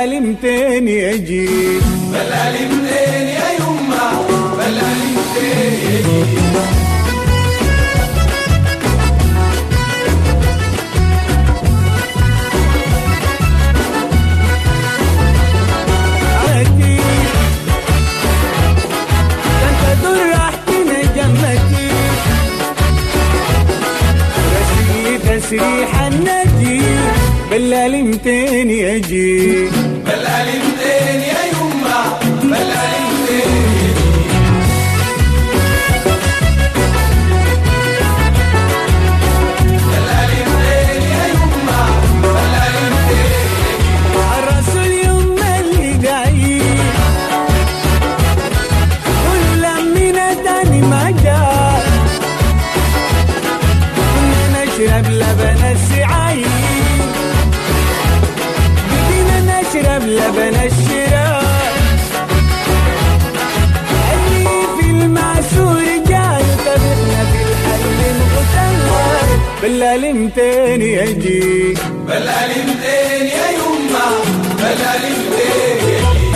بلالي متين يجي، بلالي متين يا يما، بلالي متين يجي. تسريح النجي بلالي متين يجي، بلالي متين يا يما، بلالي متين يجي. بلالي متين يا يما، بلالي متين يجي. الرسول يما اللي جاي كل من داني ما جاء، نشرب لبن السعاي، بدينا نشرب لبن الشراء، اللي في المعسور جاي طبخنا في الحل مغتنى، بلالي متين يجي، بلالي متين يا يما، بلالي متين يجي.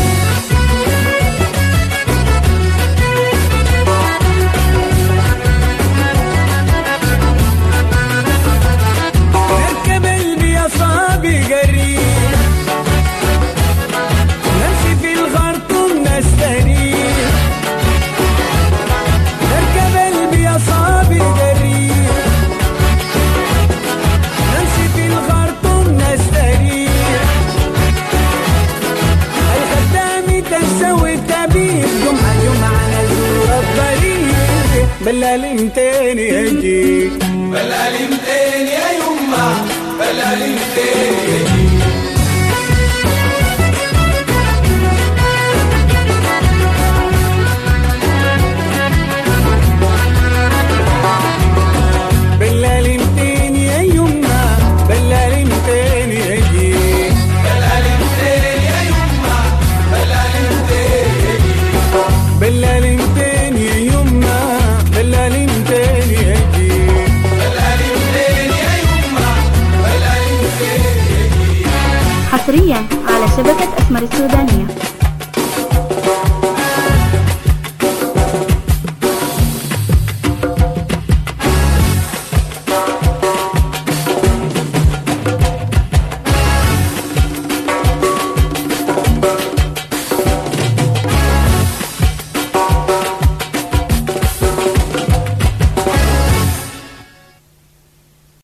بلالي متين يجي، بلالي متين يا يما، بلالي متين يجي. بلالي متين يا يما، بلالي متين يجي، بلالي متين يا يما، بلالي متين يجي. بلالي متين يا يما، بلالي متين يجي، بلالي متين يا يما، بلالي متين يجي. حصريا على شبكة أسمر السودانية.